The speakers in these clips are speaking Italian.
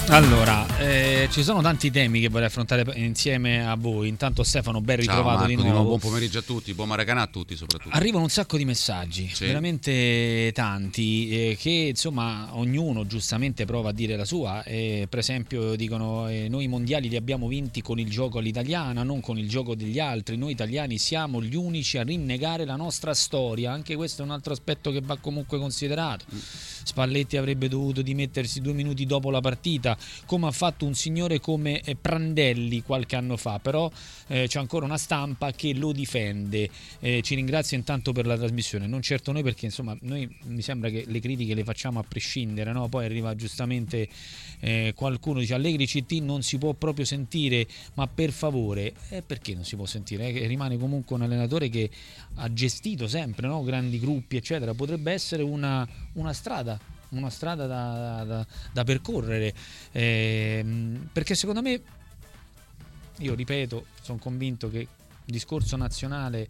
Allora, ci sono tanti temi che vorrei affrontare insieme a voi. Intanto Stefano, ben ritrovato. Ciao Marco, di nuovo. buon pomeriggio a tutti, buon Maracanã a tutti soprattutto. Arrivano un sacco di messaggi, sì, veramente tanti, che insomma ognuno giustamente prova a dire la sua. Per esempio dicono noi i mondiali li abbiamo vinti con il gioco all'italiana, non con il gioco degli altri. Noi italiani siamo gli unici a rinnegare la nostra storia. Anche questo è un altro aspetto che va comunque considerato. Spalletti avrebbe dovuto dimettersi 2 minuti dopo la partita, come ha fatto un signore come Prandelli qualche anno fa, però c'è ancora una stampa che lo difende. Ci ringrazio intanto per la trasmissione, non certo noi, perché insomma noi mi sembra che le critiche le facciamo a prescindere, no? Poi arriva giustamente qualcuno dice Allegri CT non si può proprio sentire, ma per favore, perché non si può sentire? Rimane comunque un allenatore che ha gestito sempre, no? Grandi gruppi eccetera, potrebbe essere una strada da percorrere, perché secondo me, io ripeto, sono convinto che il discorso nazionale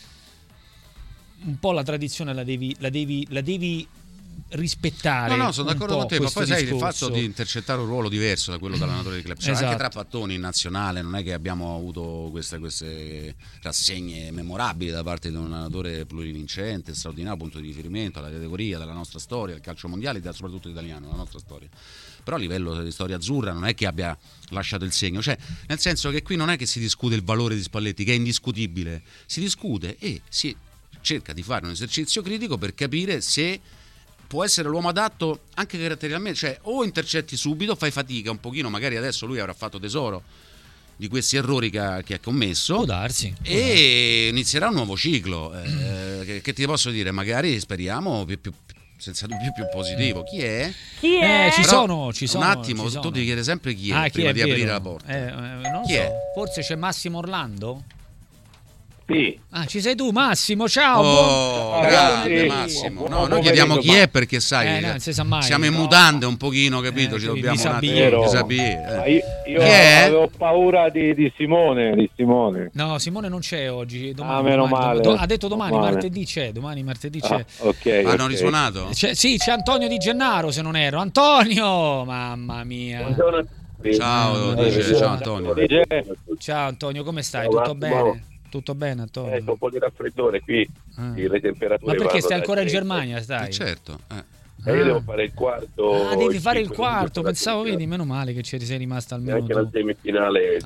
un po' la tradizione la devi rispettare. No, sono d'accordo con te, ma poi sai, il discorso. fatto di intercettare un ruolo diverso da quello dell'allenatore di club, cioè Esatto. Anche tra Pattoni in nazionale non è che abbiamo avuto queste rassegne memorabili da parte di un allenatore plurivincente, straordinario punto di riferimento alla categoria della nostra storia, il calcio mondiale, soprattutto italiano, la nostra storia. Però a livello di storia azzurra non è che abbia lasciato il segno, cioè nel senso che qui non è che si discute il valore di Spalletti, che è indiscutibile, si discute e si cerca di fare un esercizio critico per capire se può essere l'uomo adatto anche caratterialmente, cioè o intercetti subito, fai fatica un pochino, magari adesso lui avrà fatto tesoro di questi errori che ha commesso, può darsi. Inizierà un nuovo ciclo, che ti posso dire, magari speriamo più senza dubbio più positivo. Chi è? Ci sono. Un attimo, ci sono. tu devi chiedere sempre chi è chi prima è di vero? aprire la porta. Non chi so. è? Forse c'è Massimo Orlando? Sì. Ci sei tu, Massimo, ciao. Grande Massimo. No, noi chiediamo chi è perché sai, non si sa mai. siamo in mutande un pochino, capito? Ci dobbiamo un attimo disabire. Io avevo paura di Simone. No, Simone non c'è oggi. Meno male. Ha detto domani, martedì c'è. Domani martedì c'è. Hanno risuonato? Sì, c'è Antonio Di Gennaro, se non ero. Antonio, mamma mia. Ciao Antonio. Ciao Antonio, come stai? Tutto bene? Tutto bene, Antonio? Un po' di raffreddore qui, le temperature. Ma perché stai ancora in Germania? Stai? Certo. Io devo fare il quarto. Devi fare il quarto, pensavo, vedi, meno male che ci sei rimasto almeno anche tu. la semifinale.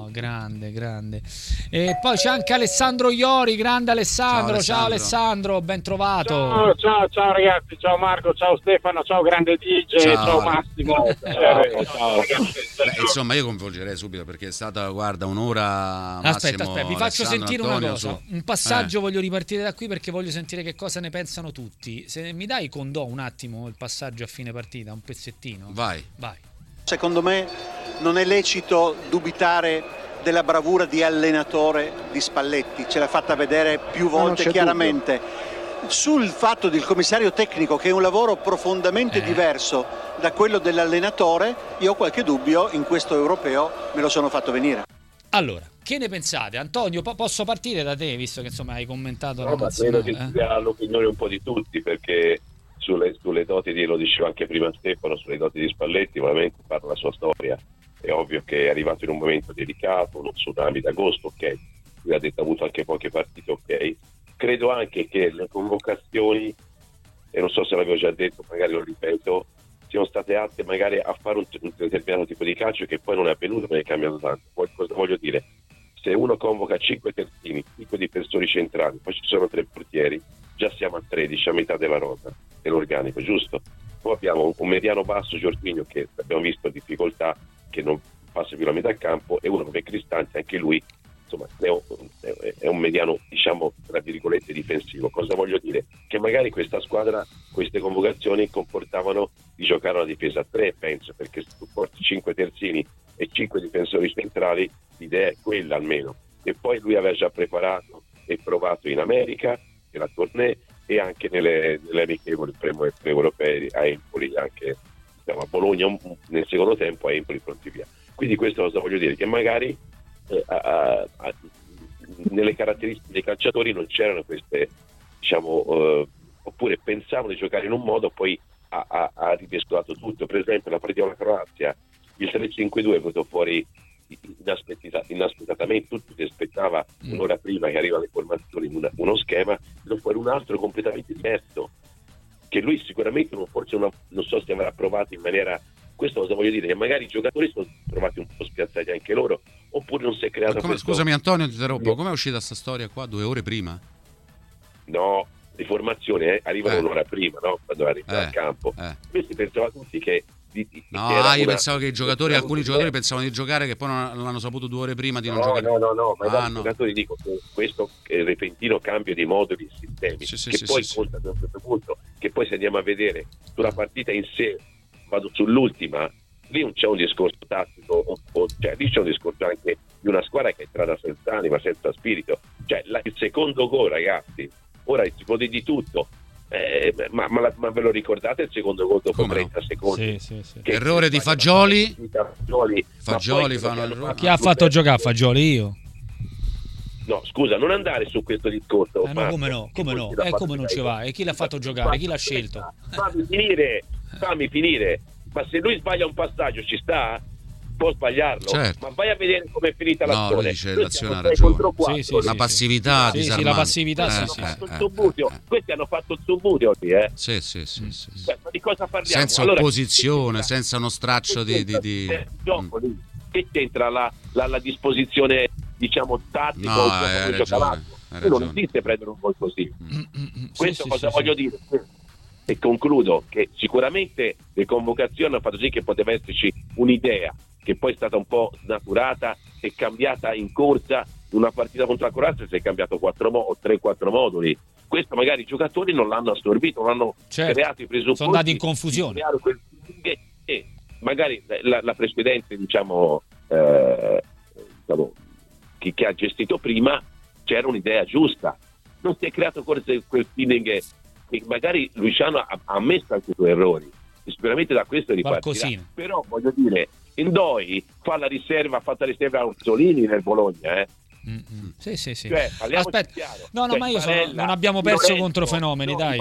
Grande. E poi c'è anche Alessandro Iori, grande Alessandro. Ciao Alessandro, ben trovato. Ciao ragazzi, ciao Marco, ciao Stefano, ciao grande DJ, ciao Massimo. Ciao. Insomma, io coinvolgerei subito perché è stata, guarda, un'ora. Aspetta, vi faccio Alessandro, sentire Antonio, una cosa. Un passaggio, voglio ripartire da qui perché voglio sentire che cosa ne pensano tutti. Se mi dai Condò un attimo il passaggio a fine partita, un pezzettino. Vai. Secondo me non è lecito dubitare della bravura di allenatore di Spalletti, ce l'ha fatta vedere più volte chiaramente. Sul fatto del commissario tecnico, che è un lavoro profondamente diverso da quello dell'allenatore, io ho qualche dubbio, in questo europeo me lo sono fatto venire. Allora, che ne pensate? Antonio, posso partire da te, visto che insomma hai commentato la nazionale? Credo che sia l'opinione un po' di tutti, perché sulle doti lo diceva anche prima Stefano, sulle doti di Spalletti veramente parla la sua storia. È ovvio che è arrivato in un momento delicato, uno tsunami d'agosto, ok, lui ha detto ha avuto anche poche partite, ok. Credo anche che le convocazioni, e non so se l'avevo già detto, magari lo ripeto, siano state atte magari a fare un determinato tipo di calcio che poi non è avvenuto perché è cambiato tanto. Cosa voglio dire? Se uno convoca 5 terzini, 5 difensori centrali, poi ci sono 3 portieri, già siamo a 13, a metà della rosa dell'organico, giusto? Poi abbiamo un mediano basso, Giorginio, che abbiamo visto difficoltà, che non passa più la metà campo, e uno come Cristante, anche lui, insomma, è un mediano, diciamo, tra virgolette, difensivo. Cosa voglio dire? Che magari questa squadra, queste convocazioni comportavano di giocare una difesa a 3, penso, perché se tu porti 5 terzini e 5 difensori centrali, l'idea è quella almeno. E poi lui aveva già preparato e provato in America, nella tournée, e anche nelle amichevoli europee a Empoli, anche a Bologna nel secondo tempo, a Empoli pronti via. Quindi questo cosa voglio dire? Che magari nelle caratteristiche dei calciatori non c'erano queste, diciamo, oppure pensavano di giocare in un modo, poi ha ripescolato tutto. Per esempio la partita con la Croazia, il 3-5-2 è venuto fuori inaspettatamente. Tutti si aspettava un'ora prima che arriva le formazioni uno schema, lo fuori un altro completamente diverso, che lui sicuramente non so se avrà provato in maniera, questo cosa voglio dire, che magari i giocatori sono trovati un po' spiazzati anche loro, oppure non si è creato questo... Scusami Antonio, ti interrompo, com'è uscita sta storia qua 2 ore prima? No, di formazione arrivano un'ora prima, no? Quando arrivano al campo. Questi pensavano tutti che io pensavo che alcuni giocatori pensavano di giocare, che poi non hanno saputo 2 ore prima di non giocare. No, ma i giocatori dico questo repentino cambio di moduli e sistemi, poi conta a un certo punto, che poi se andiamo a vedere sulla partita in sé, vado sull'ultima, lì non c'è un discorso tattico, cioè lì c'è un discorso anche di una squadra che è entrata senza anima, senza spirito, cioè il secondo gol, ragazzi, ora si può dire di tutto. Ma ve lo ricordate il secondo gol dopo 30 secondi? Sì. Errore di Fagioli. Fagioli fanno l'errore. Chi ha fatto giocare Fagioli? Io? No, scusa, non andare su questo discorso. No, come no? Come non ci va? E chi l'ha fatto giocare? Chi l'ha scelto? Fammi finire. Ma se lui sbaglia un passaggio ci sta? Può sbagliarlo, certo. Ma vai a vedere come è finita l'azione. No, dice l'azione ha ragione. La passività sì, la passività questi hanno fatto il subbuglio lì, Sì. Ma di cosa parliamo? Senza opposizione, senza uno straccio di... Che c'entra la disposizione, diciamo, tattica? No, hai ragione. Non esiste prendere un gol così. Questo cosa voglio dire? E concludo che sicuramente le convocazioni hanno fatto sì che poteva esserci un'idea che poi è stata un po' snaturata e cambiata in corsa. Una partita contro la Croazia si è cambiato 3-4 moduli. Questo magari i giocatori non l'hanno assorbito, non hanno creato i presupposti, sono andati in confusione, e magari la precedente diciamo chi ha gestito prima, c'era un'idea giusta, non si è creato forse quel feeling che magari Luciano ha ammesso anche i suoi errori, e sicuramente da questo ripartirà. Però voglio dire, Indoi ha fatto la riserva a Orsolini nel Bologna, Sì. Cioè, aspetta, chiaro. no, ma io non abbiamo perso contro fenomeni, dai.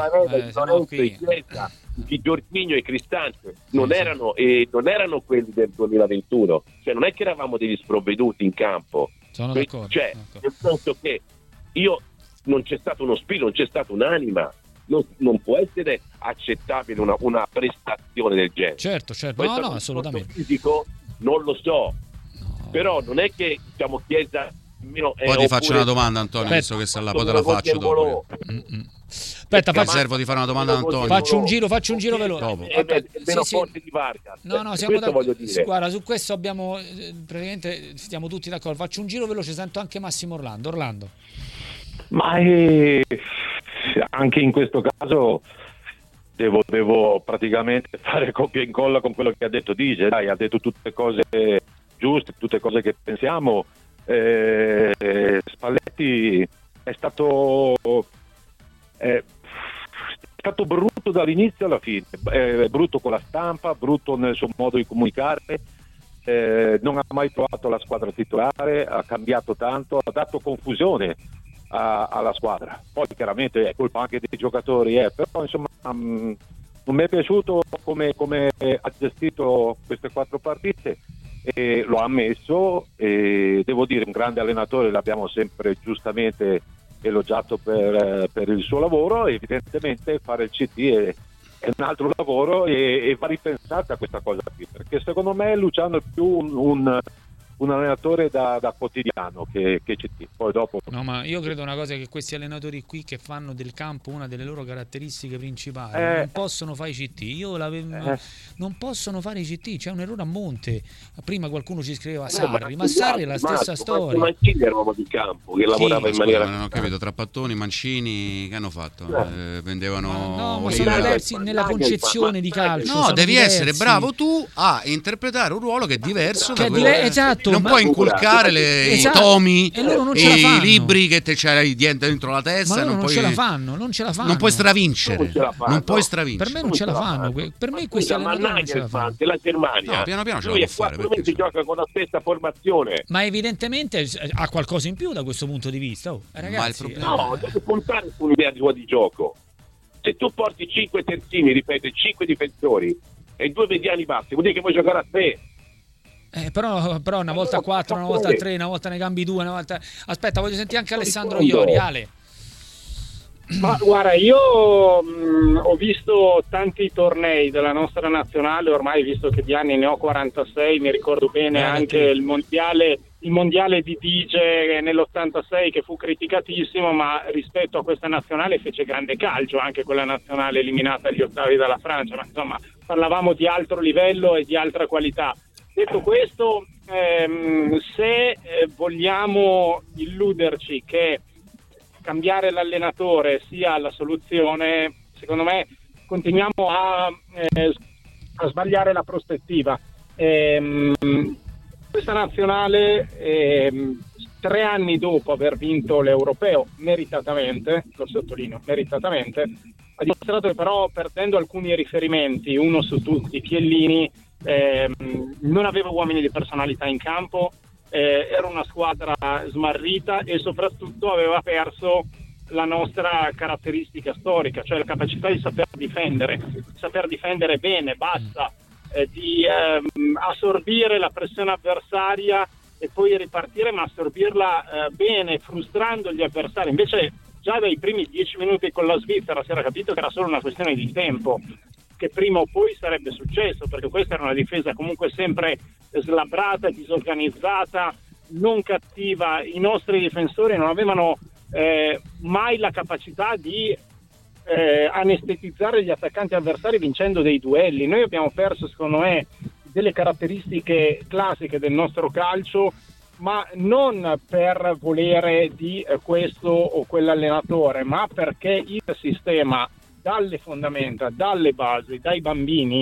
I Giorginio e i Cristante non erano quelli del 2021, cioè non è che eravamo degli sprovveduti in campo. Sono d'accordo. Cioè, nel senso che non c'è stato uno spirito, non c'è stata un'anima. Non può essere accettabile una prestazione del genere. Certo, no, assolutamente. Fisico non lo so, però non è che diciamo Chiesa. Poi ti faccio una domanda, Antonio, visto che sta là, poi te la faccio dopo. Aspetta, servo di fare una domanda a Antonio. Faccio un giro veloce. Dopo. Meno forte di Vargas. No, siamo guarda, su questo abbiamo praticamente stiamo tutti d'accordo. Faccio un giro veloce, sento anche Massimo Orlando. Ma anche in questo caso devo praticamente fare copia e incolla con quello che ha detto Dice. Dai, ha detto tutte cose giuste, tutte cose che pensiamo. Spalletti è stato brutto dall'inizio alla fine, brutto con la stampa, brutto nel suo modo di comunicare, non ha mai trovato la squadra titolare, ha cambiato tanto, ha dato confusione alla squadra. Poi chiaramente è colpa anche dei giocatori, però insomma non mi è piaciuto come ha gestito queste 4 partite, e lo ha ammesso, e devo dire un grande allenatore, l'abbiamo sempre giustamente elogiato per il suo lavoro. Evidentemente fare il CT è un altro lavoro, e va ripensata questa cosa qui, perché secondo me Luciano è più un allenatore da quotidiano che CT. Poi dopo ma io credo una cosa, che questi allenatori qui che fanno del campo una delle loro caratteristiche principali non possono fare i CT. Non possono fare i CT, c'è un errore a monte. Prima qualcuno ci scriveva Sarri, ma Sarri è la stessa storia. Mancini era uomo di campo che lavorava in maniera... Non ho capito, tra Pattoni, Mancini, che hanno fatto? Vendevano... ma sono diversi nella concezione di calcio. No, devi essere bravo tu a interpretare un ruolo che è diverso da quello. Esatto. Non puoi inculcare i tomi e i libri che te c'hai dentro la testa. Ma loro non ce la fanno. Non puoi stravincere. Non puoi stravincere. Per me non ce la fanno. Per me questi allenatori non ce la fanno. La Germania. No, piano piano ce la può fare. Lui gioca con la stessa formazione. Ma evidentemente ha qualcosa in più da questo punto di vista. Ragazzi, deve puntare su un'idea di gioco. Se tu porti 5 terzini, ripeto, 5 difensori e 2 mediani bassi, vuol dire che vuoi giocare a te. Però una volta a 4, una volta a 3, una volta ne cambi 2, una volta... Aspetta, voglio sentire anche Alessandro Iori. Ale. Ma guarda, io ho visto tanti tornei della nostra nazionale, ormai visto che di anni ne ho 46, mi ricordo bene anche il mondiale di Dige nell'86 che fu criticatissimo, ma rispetto a questa nazionale fece grande calcio, anche quella nazionale eliminata agli ottavi dalla Francia, ma insomma parlavamo di altro livello e di altra qualità. Detto questo, se vogliamo illuderci che cambiare l'allenatore sia la soluzione, secondo me continuiamo a sbagliare la prospettiva. Questa nazionale 3 anni dopo aver vinto l'Europeo meritatamente, lo sottolineo, meritatamente, ha dimostrato che però, perdendo alcuni riferimenti, uno su tutti, Chiellini, non aveva uomini di personalità in campo, era una squadra smarrita e soprattutto aveva perso la nostra caratteristica storica, cioè la capacità di saper difendere bene, bassa, di assorbire la pressione avversaria e poi ripartire, ma assorbirla bene, frustrando gli avversari. Invece già dai primi 10 minuti con la Svizzera si era capito che era solo una questione di tempo, che prima o poi sarebbe successo, perché questa era una difesa comunque sempre slabbrata, disorganizzata, non cattiva. I nostri difensori non avevano mai la capacità di anestetizzare gli attaccanti avversari vincendo dei duelli. Noi abbiamo perso, secondo me, delle caratteristiche classiche del nostro calcio, ma non per volere di questo o quell'allenatore, ma perché il sistema, dalle fondamenta, dalle basi, dai bambini,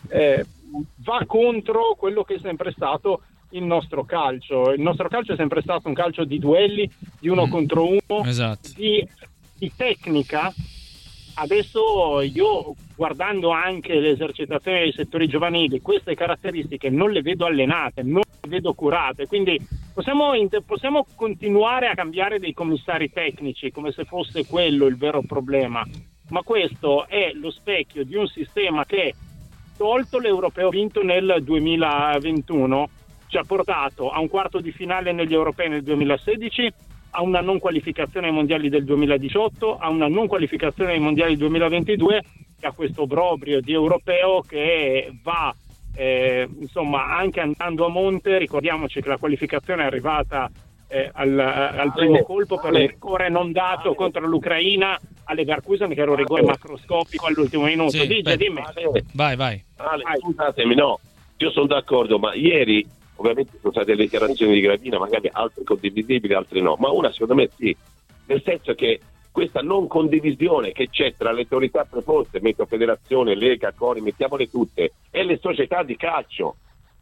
va contro quello che è sempre stato il nostro calcio. Il nostro calcio è sempre stato un calcio di duelli, di uno contro uno, esatto, di tecnica. Adesso io, guardando anche le esercitazioni dei settori giovanili, queste caratteristiche non le vedo allenate, non le vedo curate, quindi possiamo continuare a cambiare dei commissari tecnici come se fosse quello il vero problema, ma questo è lo specchio di un sistema che, tolto l'Europeo vinto nel 2021, ci ha portato a un quarto di finale negli Europei nel 2016, a una non qualificazione ai mondiali del 2018, a una non qualificazione ai mondiali del 2022 e a questo obbrobrio di Europeo che va insomma anche andando a monte. Ricordiamoci che la qualificazione è arrivata al primo colpo per l'errore non dato contro l'Ucraina alle Leverkusen, che era un rigore macroscopico all'ultimo minuto. Sì, dimmi. Vai. Scusatemi, no, io sono d'accordo, ma ieri ovviamente sono state le dichiarazioni di Gravina, magari altre condivisibili, altre no, ma una secondo me sì, nel senso che questa non condivisione che c'è tra le autorità preposte, metto Federazione, Lega, Cori, mettiamole tutte, e le società di calcio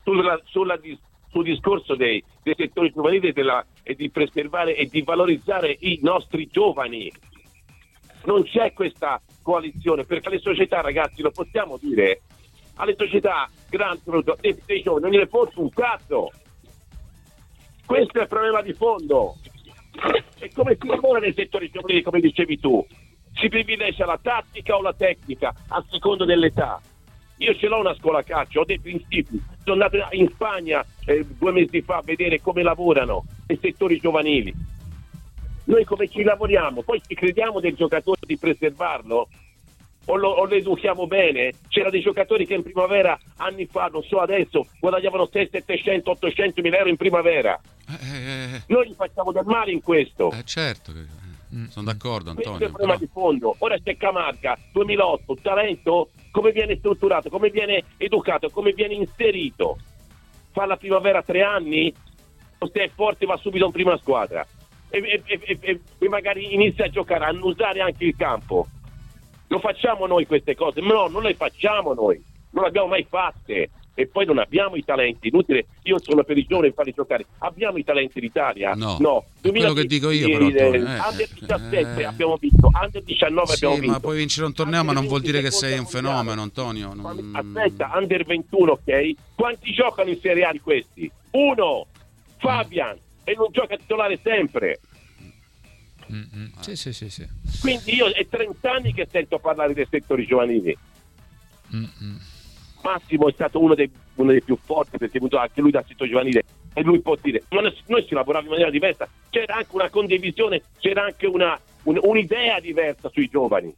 sul discorso dei settori giovanili e di preservare e di valorizzare i nostri giovani. Non c'è questa coalizione, perché le società, ragazzi, lo possiamo dire, alle società grandi dei giovani non gliene fosse un cazzo. Questo è il problema di fondo. E come si lavora nei settori giovanili, come dicevi tu? Si privilegia la tattica o la tecnica a seconda dell'età. Io ce l'ho una scuola calcio, ho dei principi. Sono andato in Spagna 2 mesi fa a vedere come lavorano nei settori giovanili. Noi come ci lavoriamo? Poi ci crediamo del giocatore di preservarlo? O lo educhiamo bene? C'era dei giocatori che in primavera, anni fa, non so adesso, guadagnavano 600, 700, 800 mila euro in primavera. Noi gli facciamo del male in questo. Certo, sono d'accordo, Antonio. Questo è il problema di fondo. Ora c'è Camarca, 2008, talento, come viene strutturato, come viene educato, come viene inserito? Fa la primavera 3 anni, o se è forte va subito in prima squadra e magari inizia a giocare, a annusare anche il campo. Lo facciamo noi queste cose? No, non le facciamo noi, non le abbiamo mai fatte. E poi non abbiamo i talenti, inutile, io sono per i giovani farli giocare. Abbiamo i talenti d'Italia? No. Quello che dico io però, Under 17 abbiamo vinto, Under 19 abbiamo vinto. Ma puoi vincere un torneo, ma non vuol dire che sei un fenomeno, Antonio. Aspetta, Under 21, ok? Quanti giocano in Serie A di questi? 1, Fabian, e non gioca titolare sempre. Sì. Quindi io è 30 anni che sento parlare dei settori giovanili. Massimo è stato uno dei più forti, perché anche lui dal sito giovanile, e lui può dire, ma noi si lavorava in maniera diversa, c'era anche una condivisione, c'era anche un'idea diversa sui giovani.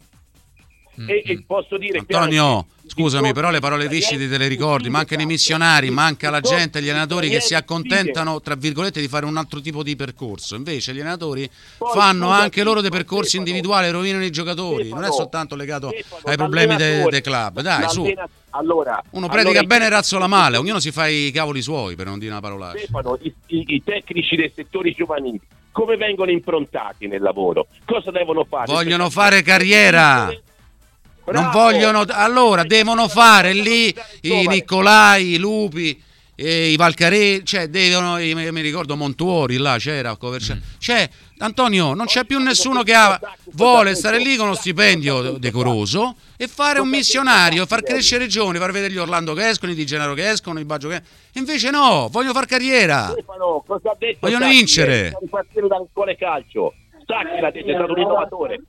E posso dire, Antonio, scusami, però le parole viscide te le ricordi, mancano i missionari, manca la gente, gli allenatori che si accontentano, tra virgolette, di fare un altro tipo di percorso. Invece gli allenatori fanno anche loro dei percorsi individuali, rovinano i giocatori, non è soltanto legato ai problemi dei club. Dai, su. Uno predica bene e razzola male, ognuno si fa i cavoli suoi, per non dire una parolaccia. Stefano, i tecnici dei settori giovanili come vengono improntati nel lavoro? Cosa devono fare? Vogliono fare carriera. Non vogliono, allora devono fare lì i Nicolai, i Lupi, i Valcarè, cioè devono, mi ricordo Montuori là c'era, cioè Antonio, non c'è più nessuno che vuole stare lì con uno stipendio decoroso e fare un missionario, far crescere i giovani, far vedere gli Orlando che escono, i Di Gennaro che escono, i Baggio che invece no, vogliono far carriera, vogliono vincere. Ripartire dal scuole calcio, Sacchi l'ha detto, è stato un innovatore.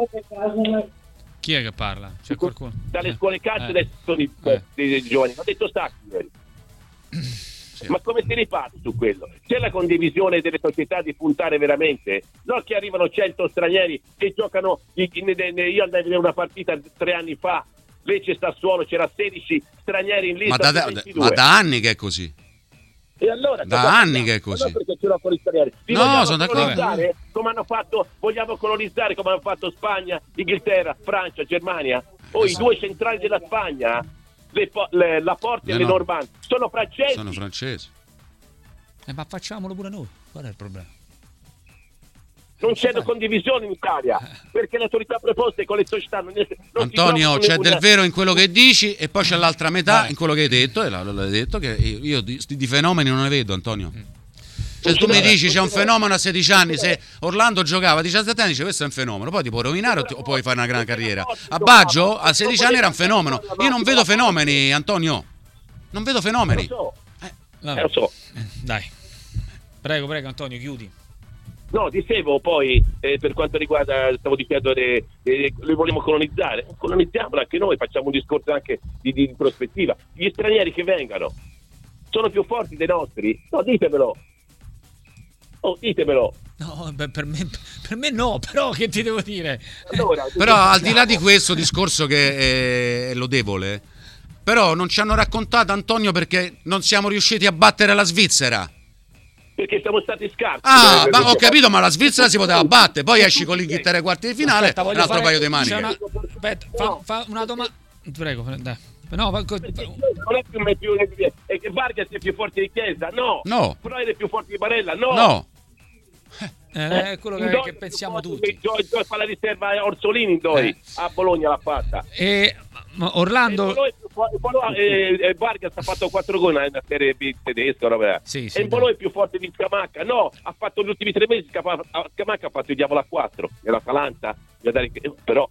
Chi è che parla? C'è qualcuno? Dalle scuole calcio sono i giovani. Ha detto Sacchi. Sì. Ma come si riparte su quello? C'è la condivisione delle società di puntare veramente? No, che arrivano 100 stranieri che giocano. Io andai a vedere una partita 3 anni fa. Lecce Sassuolo, c'era 16 stranieri in lista. Ma da anni che è così. E allora, da anni che è così. Perché c'era fuori stranieri. No, sono d'accordo. Come hanno fatto, vogliamo colonizzare come hanno fatto Spagna, Inghilterra, Francia, Germania. I due centrali della Spagna, la Porte e le Normand, sono francesi. Ma facciamolo pure noi. Qual è il problema? Non c'è condivisione in Italia perché le autorità preposte con le società non Antonio, c'è del vero in quello che dici e poi c'è l'altra metà in quello che hai detto, e l'hai detto che io di fenomeni non ne vedo, Antonio. Cioè tu mi dici c'è un fenomeno a 16 anni, se Orlando giocava a 17 anni dice questo è un fenomeno, poi ti può rovinare o puoi fare una gran carriera. A Baggio a 16 anni era un fenomeno, io non vedo fenomeni, Antonio, non vedo fenomeni. Lo so. Dai, prego Antonio, chiudi. No, dicevo poi, per quanto riguarda, stavo dicendo, le vogliamo colonizzare. Colonizziamola anche noi, facciamo un discorso anche di prospettiva. Gli stranieri che vengano sono più forti dei nostri? No, ditemelo. Ditemelo. No, per me no, però che ti devo dire? Allora, però al di là di questo discorso che è lodevole, però non ci hanno raccontato, Antonio, perché non siamo riusciti a battere la Svizzera. Perché siamo stati scarsi. Ma ho capito, ma la Svizzera si poteva battere, poi esci con l'Inghilterra ai quarti di finale. Aspetta, un altro paio di maniche. Aspetta, fa una domanda. Prego, dai. No, non è più è che Vargas è più forte di Chiesa, no. Freud è più forte di Barella, no. È quello che pensiamo tutti. Fa la riserva Orsolini a Bologna l'ha fatta. Orlando Vargas ha fatto 4 gol nella Serie B tedesca, sì, e Bologna è più forte di Scamacca, no, ha fatto gli ultimi 3 mesi, Scamacca ha fatto il diavolo a 4 nell'Atalanta, però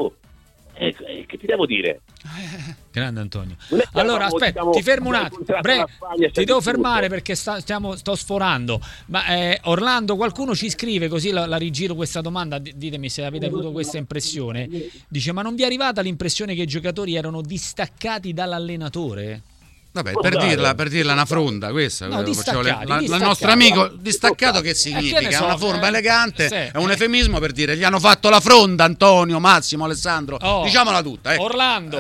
che ti devo dire? Grande Antonio. Allora aspetta, ti fermo un attimo. Ti devo fermare perché sto sforando. Ma Orlando, qualcuno ci scrive, così la rigiro questa domanda, ditemi se avete avuto questa impressione. Dice: ma non vi è arrivata l'impressione che i giocatori erano distaccati dall'allenatore? Vabbè, per dirla una fronda questa, no, il nostro amico distaccato che significa? È una forma elegante, è un eufemismo per dire gli hanno fatto la fronda, Antonio, Massimo, Alessandro, diciamola tutta. Orlando.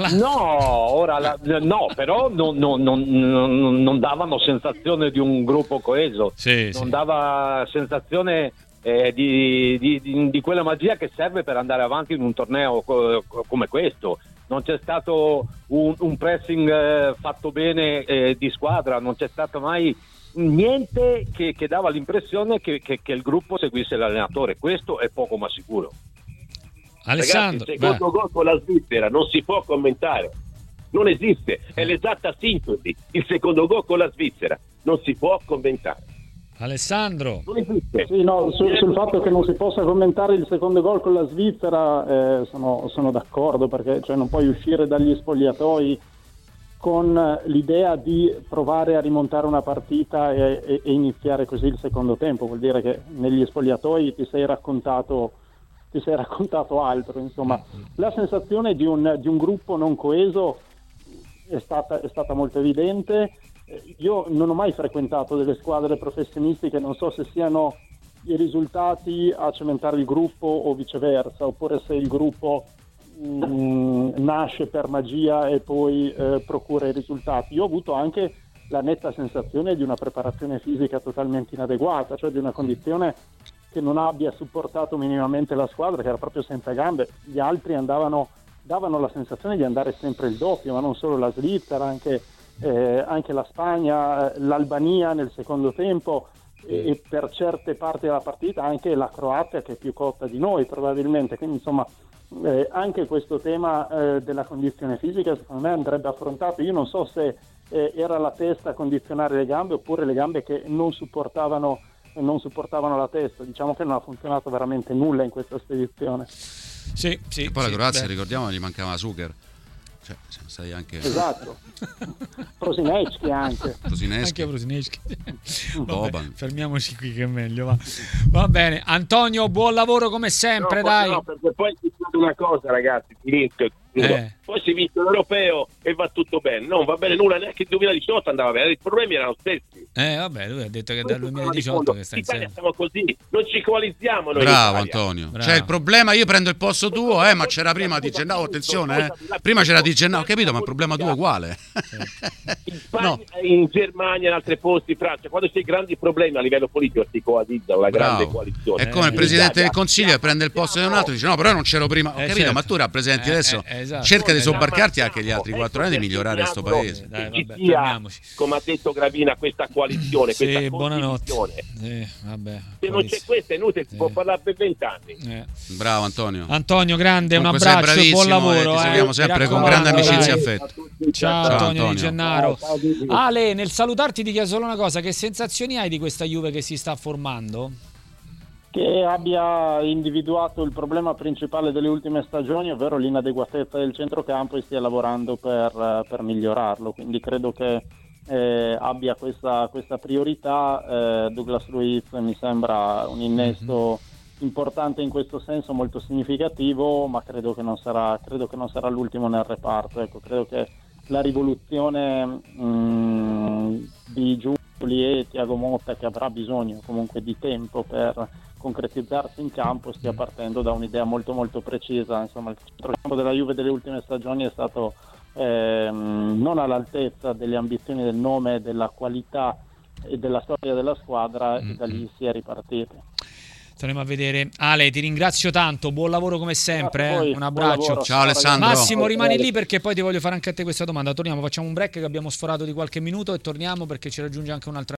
No, però non davano sensazione di un gruppo coeso, non dava sensazione di quella magia che serve per andare avanti in un torneo come questo. Non c'è stato un pressing fatto bene di squadra, non c'è stato mai niente che dava l'impressione che il gruppo seguisse l'allenatore. Questo è poco ma sicuro. Alessandro, ragazzi, il secondo gol con la Svizzera non si può commentare, non esiste, è l'esatta sintesi. Il secondo gol con la Svizzera non si può commentare. Alessandro. Sì, no, sul fatto che non si possa commentare il secondo gol con la Svizzera sono d'accordo, perché non puoi uscire dagli spogliatoi con l'idea di provare a rimontare una partita e iniziare così il secondo tempo. Vuol dire che negli spogliatoi ti sei raccontato altro, insomma. La sensazione di un gruppo non coeso è stata molto evidente. Io non ho mai frequentato delle squadre professionistiche, non so se siano i risultati a cementare il gruppo o viceversa, oppure se il gruppo nasce per magia e poi procura i risultati. Io ho avuto anche la netta sensazione di una preparazione fisica totalmente inadeguata, cioè di una condizione che non abbia supportato minimamente la squadra, che era proprio senza gambe. Gli altri davano la sensazione di andare sempre il doppio, ma non solo la Svizzera, anche la Spagna, l'Albania nel secondo tempo e per certe parti della partita anche la Croazia, che è più cotta di noi probabilmente. Quindi insomma anche questo tema della condizione fisica secondo me andrebbe affrontato. Io non so se era la testa a condizionare le gambe oppure le gambe che non supportavano la testa. Diciamo che non ha funzionato veramente nulla in questa spedizione. Sì, e poi la Croazia, ricordiamo, gli mancava Zucker. Cioè, sei anche... Esatto. Prosinecki anche. Prosinecki. Vabbè, fermiamoci qui che è meglio. Va bene. Antonio, buon lavoro come sempre, dai. No, perché poi si fa una cosa, ragazzi, finisco. Poi si vince l'Europeo e va tutto bene. Non va bene nulla, neanche il 2018 andava bene. I problemi erano stessi. Vabbè, lui ha detto che dal 2018 che sta in Italia siamo così, non ci coalizziamo noi. Bravo Antonio. Bravo. Cioè il problema, io prendo il posto tuo, ma c'era prima Di Gennaro, attenzione, prima c'era Di Gennaro, ho capito, ma il problema tuo è uguale. In Spagna, in Germania, in altri posti, in Francia, quando c'è grandi problemi a livello politico si coalizzano, la grande coalizione. È come il Presidente del Consiglio che prende il posto di un altro e dice no, però io non c'ero prima, ho capito, certo. Ma tu rappresenti adesso, esatto. Cerca di sobbarcarti anche gli altri 4 anni di migliorare questo paese. Dai, vabbè, fermiamoci. Come ha detto Gravina, questa coalizione, questa buonanotte. Vabbè, se non c'è questa è inutile, si può parlare per 20 anni. Bravo Antonio. Antonio, grande, un abbraccio, buon lavoro. Ti seguiamo sempre con grande amicizia e affetto. Ciao Antonio Di Gennaro. Ale, nel salutarti ti chiedo solo una cosa: che sensazioni hai di questa Juve che si sta formando? Che abbia individuato il problema principale delle ultime stagioni, ovvero l'inadeguatezza del centrocampo, e stia lavorando per migliorarlo. Quindi credo che abbia questa priorità. Douglas Luiz mi sembra un innesto importante in questo senso, molto significativo, ma credo che non sarà l'ultimo nel reparto. Ecco, credo che la rivoluzione di Giuli e Thiago Motta, che avrà bisogno comunque di tempo per concretizzarsi in campo, stia partendo da un'idea molto molto precisa. Insomma, il centrocampo della Juve delle ultime stagioni è stato non all'altezza delle ambizioni del nome, della qualità e della storia della squadra, e da lì si è ripartito. Staremo a vedere. Ale, ti ringrazio tanto, buon lavoro come sempre. Un abbraccio. Ciao Alessandro. Massimo, rimani lì perché poi ti voglio fare anche a te questa domanda. Torniamo, facciamo un break che abbiamo sforato di qualche minuto e torniamo perché ci raggiunge anche un'altra